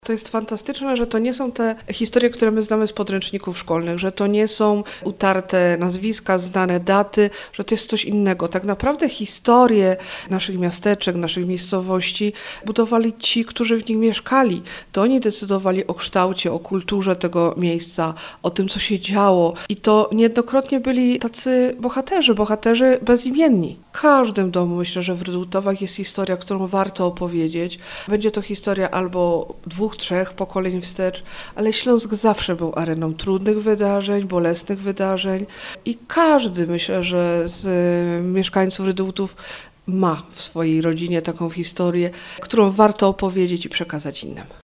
To jest fantastyczne, że to nie są te historie, które my znamy z podręczników szkolnych, że to nie są utarte nazwiska, znane daty, że to jest coś innego. Tak naprawdę historie naszych miasteczek, naszych miejscowości budowali ci, którzy w nich mieszkali. To oni decydowali o kształcie, o kulturze tego miejsca, o tym, co się działo. I to niejednokrotnie byli tacy bohaterzy bezimienni. W każdym domu, myślę, że w Rydultowach jest historia, którą warto opowiedzieć. Będzie to historia albo 2, 3 pokoleń wstecz, ale Śląsk zawsze był areną trudnych wydarzeń, bolesnych wydarzeń i każdy, myślę, że z mieszkańców Rydultów ma w swojej rodzinie taką historię, którą warto opowiedzieć i przekazać innym.